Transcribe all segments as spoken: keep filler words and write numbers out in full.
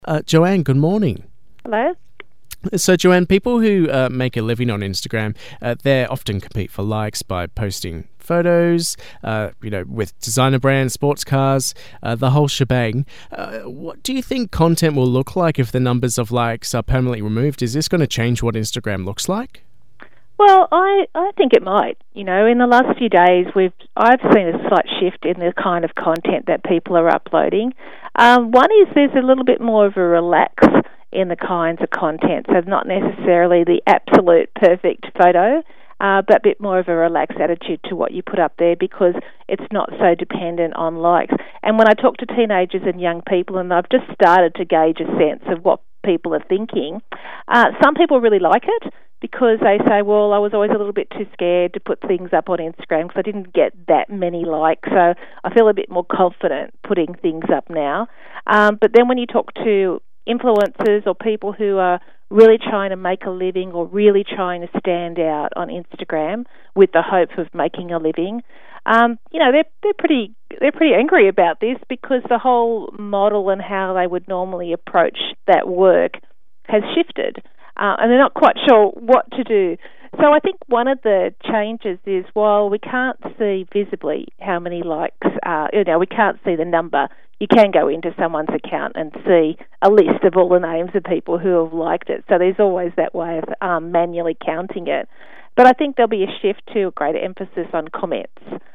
Uh, Joanne, good morning. Hello? So, Joanne, people who uh, make a living on Instagram, uh, they often compete for likes by posting photos, uh, you know, with designer brands, sports cars, uh, the whole shebang. Uh, what do you think content will look like if the numbers of likes are permanently removed? Is this going to change what Instagram looks like? Well, I, I think it might. You know, in the last few days, we've I've seen a slight shift in the kind of content that people are uploading. Um, one is there's a little bit more of a relax in the kinds of content, so not necessarily the absolute perfect photo, uh, but a bit more of a relaxed attitude to what you put up there because it's not so dependent on likes. And when I talk to teenagers and young people, and I've just started to gauge a sense of what people are thinking, uh, some people really like it because they say, well, I was always a little bit too scared to put things up on Instagram because I didn't get that many likes, so I feel a bit more confident putting things up now. Um, but then when you talk to influencers or people who are really trying to make a living or really trying to stand out on Instagram with the hope of making a living, um, you know, they're they're pretty they're pretty angry about this because the whole model and how they would normally approach that work has shifted, uh, and they're not quite sure what to do. So I think one of the changes is while we can't see visibly how many likes are, you know, we can't see the number. You can go into someone's account and see a list of all the names of people who have liked it. So there's always that way of um, manually counting it. But I think there'll be a shift to a greater emphasis on comments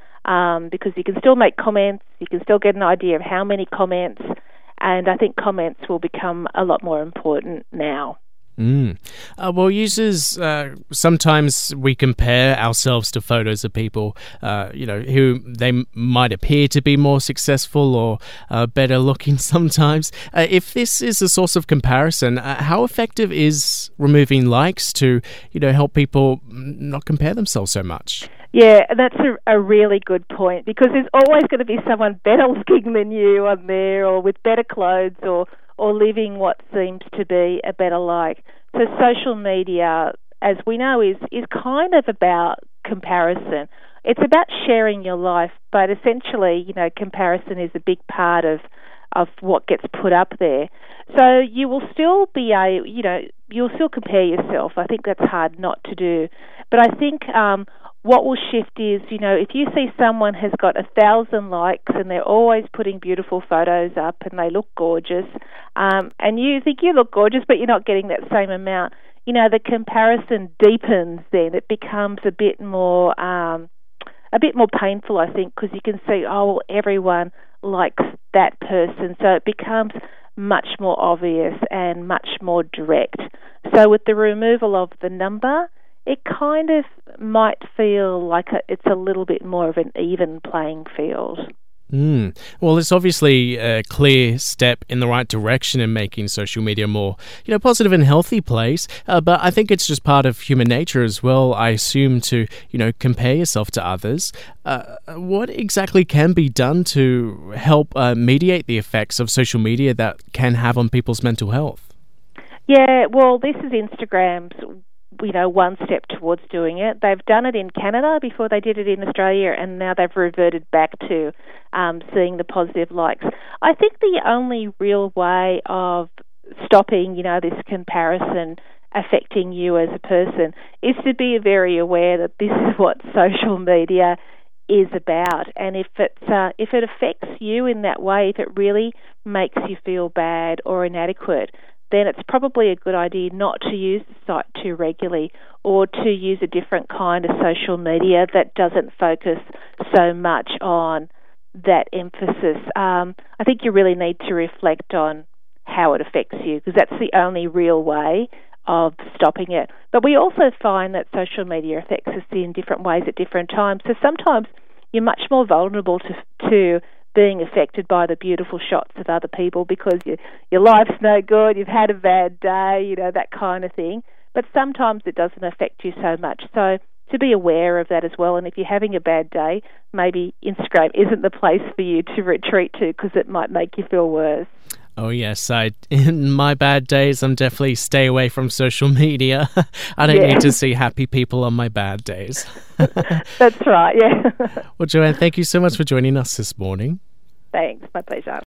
um, because you can still make comments, you can still get an idea of how many comments, and I think comments will become a lot more important now. Mm. Uh, well, users, uh, sometimes we compare ourselves to photos of people, uh, you know, who they m- might appear to be more successful or uh, better looking sometimes. Uh, if this is a source of comparison, uh, how effective is removing likes to, you know, help people not compare themselves so much? Yeah, that's a, a really good point because there's always going to be someone better looking than you on there or with better clothes or or living what seems to be a better life. So social media, as we know, is, is kind of about comparison. It's about sharing your life, but essentially, you know, comparison is a big part of, of what gets put up there. So you will still be a, you know, you'll still compare yourself. I think that's hard not to do. But I think um, what will shift is, you know, if you see someone has got a thousand likes and they're always putting beautiful photos up and they look gorgeous, um, and you think you look gorgeous but you're not getting that same amount, you know, the comparison deepens then. It becomes a bit more, um, a bit more painful, I think, because you can see, oh, well, everyone likes that person. So it becomes much more obvious and much more direct. So with the removal of the number, it kind of might feel like a, it's a little bit more of an even playing field. Mm. Well, it's obviously a clear step in the right direction in making social media more, you know, positive and healthy place. Uh, but I think it's just part of human nature as well, I assume, to, you know, compare yourself to others. Uh, what exactly can be done to help uh, mediate the effects of social media that can have on people's mental health? Yeah, well, this is Instagram's, you know, one step towards doing it. They've done it in Canada before they did it in Australia, and now they've reverted back to um, seeing the positive likes. I think the only real way of stopping, you know, this comparison affecting you as a person is to be very aware that this is what social media is about, and if it's uh, if it affects you in that way, if it really makes you feel bad or inadequate, then it's probably a good idea not to use the site too regularly or to use a different kind of social media that doesn't focus so much on that emphasis. Um, I think you really need to reflect on how it affects you because that's the only real way of stopping it. But we also find that social media affects us in different ways at different times. So sometimes you're much more vulnerable to to being affected by the beautiful shots of other people because you, your life's no good, you've had a bad day, you know, that kind of thing. But sometimes it doesn't affect you so much. So to be aware of that as well. And if you're having a bad day, maybe Instagram isn't the place for you to retreat to because it might make you feel worse. Oh, yes. I, in my bad days, I'm definitely stay away from social media. I don't yeah. need to see happy people on my bad days. That's right, yeah. Well, Joanne, thank you so much for joining us this morning. Thanks. My pleasure.